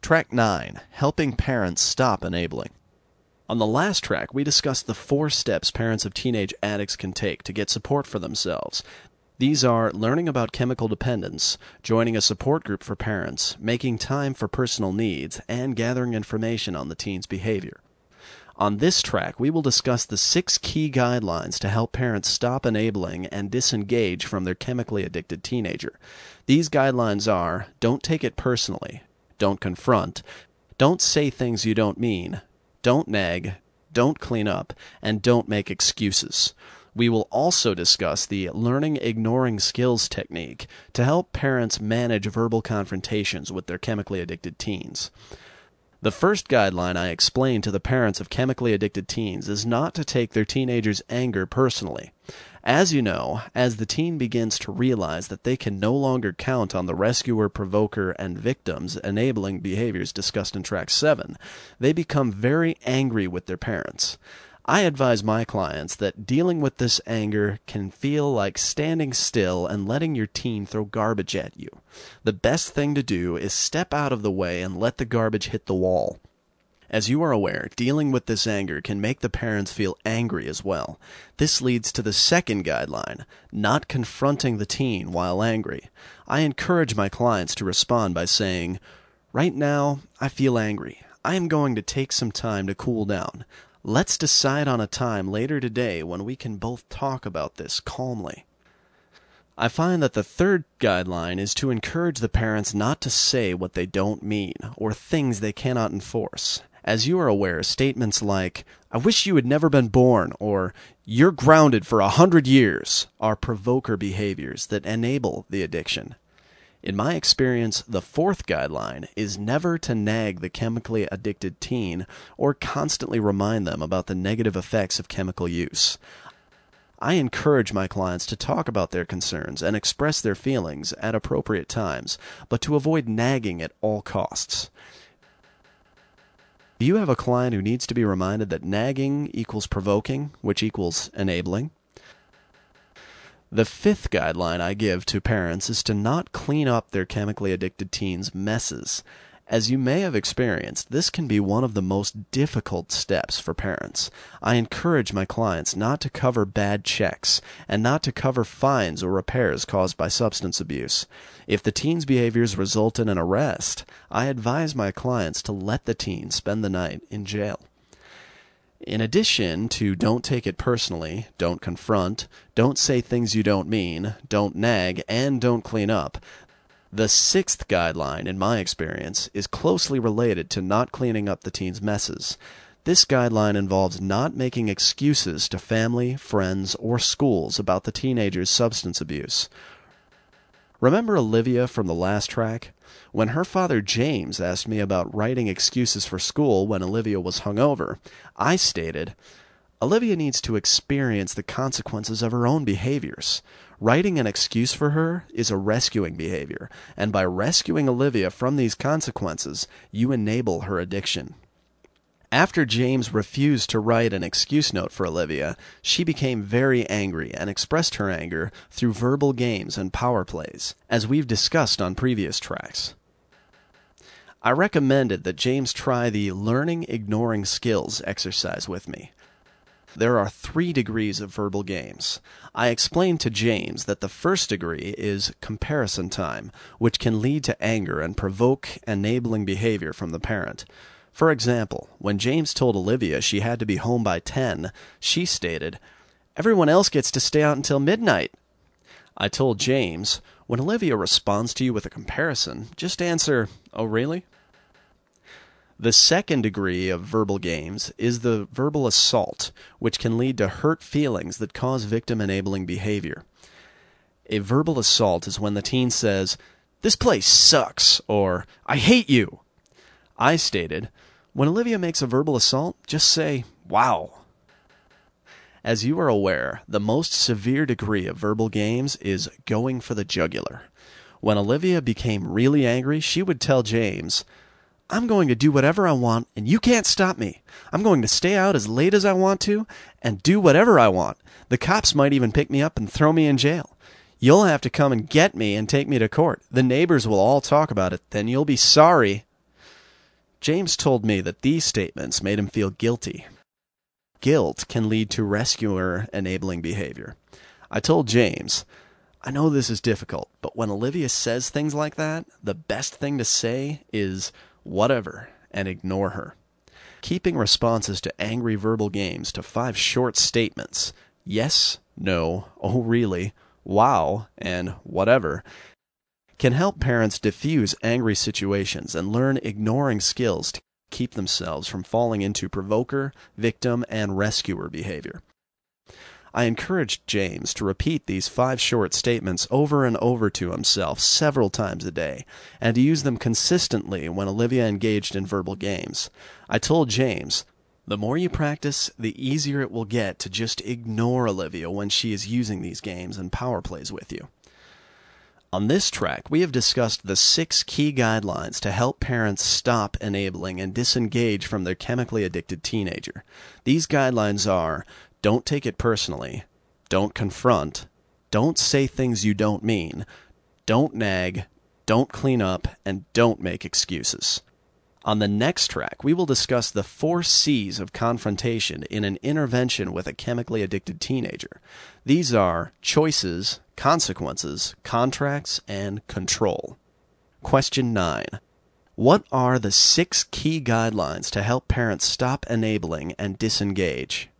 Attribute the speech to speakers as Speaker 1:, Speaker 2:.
Speaker 1: Track 9, Helping Parents Stop Enabling. On the last track, we discussed the 4 steps parents of teenage addicts can take to get support for themselves. These are learning about chemical dependence, joining a support group for parents, making time for personal needs, and gathering information on the teen's behavior. On this track, we will discuss the 6 key guidelines to help parents stop enabling and disengage from their chemically addicted teenager. These guidelines are: don't take it personally, don't confront, don't say things you don't mean, don't nag, don't clean up, and don't make excuses. We will also discuss the learning ignoring skills technique to help parents manage verbal confrontations with their chemically addicted teens. The first guideline I explained to the parents of chemically addicted teens is not to take their teenager's anger personally. As you know, as the teen begins to realize that they can no longer count on the rescuer, provoker, and victims enabling behaviors discussed in Track 7, they become very angry with their parents. I advise my clients that dealing with this anger can feel like standing still and letting your teen throw garbage at you. The best thing to do is step out of the way and let the garbage hit the wall. As you are aware, dealing with this anger can make the parents feel angry as well. This leads to the second guideline, not confronting the teen while angry. I encourage my clients to respond by saying, "Right now, I feel angry. I am going to take some time to cool down. Let's decide on a time later today when we can both talk about this calmly." I find that the third guideline is to encourage the parents not to say what they don't mean or things they cannot enforce. As you are aware, statements like, "I wish you had never been born," or "You're grounded for 100 years," are provoker behaviors that enable the addiction. In my experience, the fourth guideline is never to nag the chemically addicted teen or constantly remind them about the negative effects of chemical use. I encourage my clients to talk about their concerns and express their feelings at appropriate times, but to avoid nagging at all costs. Do you have a client who needs to be reminded that nagging equals provoking, which equals enabling? The fifth guideline I give to parents is to not clean up their chemically addicted teens' messes. As you may have experienced, this can be one of the most difficult steps for parents. I encourage my clients not to cover bad checks and not to cover fines or repairs caused by substance abuse. If the teen's behaviors result in an arrest, I advise my clients to let the teen spend the night in jail. In addition to don't take it personally, don't confront, don't say things you don't mean, don't nag, and don't clean up, the sixth guideline, in my experience, is closely related to not cleaning up the teen's messes. This guideline involves not making excuses to family, friends, or schools about the teenager's substance abuse. Remember Olivia from the last track? When her father James asked me about writing excuses for school when Olivia was hungover, I stated, "Olivia needs to experience the consequences of her own behaviors. Writing an excuse for her is a rescuing behavior, and by rescuing Olivia from these consequences, you enable her addiction." After James refused to write an excuse note for Olivia, she became very angry and expressed her anger through verbal games and power plays, as we've discussed on previous tracks. I recommended that James try the learning ignoring skills exercise with me. There are 3 degrees of verbal games. I explained to James that the first degree is comparison time, which can lead to anger and provoke enabling behavior from the parent. For example, when James told Olivia she had to be home by 10, she stated, "Everyone else gets to stay out until midnight." I told James, when Olivia responds to you with a comparison, just answer, "Oh, really?" The second degree of verbal games is the verbal assault, which can lead to hurt feelings that cause victim-enabling behavior. A verbal assault is when the teen says, "This place sucks," or "I hate you." I stated, when Olivia makes a verbal assault, just say, "Wow." As you are aware, the most severe degree of verbal games is going for the jugular. When Olivia became really angry, she would tell James, "I'm going to do whatever I want, and you can't stop me. I'm going to stay out as late as I want to, and do whatever I want. The cops might even pick me up and throw me in jail. You'll have to come and get me and take me to court. The neighbors will all talk about it. Then you'll be sorry." James told me that these statements made him feel guilty. Guilt can lead to rescuer-enabling behavior. I told James, I know this is difficult, but when Olivia says things like that, the best thing to say is whatever and ignore her. Keeping responses to angry verbal games to 5 short statements, yes, no, oh really, wow, and whatever, can help parents diffuse angry situations and learn ignoring skills to keep themselves from falling into provoker, victim, and rescuer behavior. I encouraged James to repeat these 5 short statements over and over to himself several times a day, and to use them consistently when Olivia engaged in verbal games. I told James, the more you practice, the easier it will get to just ignore Olivia when she is using these games and power plays with you. On this track, we have discussed the 6 key guidelines to help parents stop enabling and disengage from their chemically addicted teenager. These guidelines are: don't take it personally, don't confront, don't say things you don't mean, don't nag, don't clean up, and don't make excuses. On the next track, we will discuss the 4 C's of confrontation in an intervention with a chemically addicted teenager. These are choices, consequences, contracts, and control. Question 9. What are the 6 key guidelines to help parents stop enabling and disengage?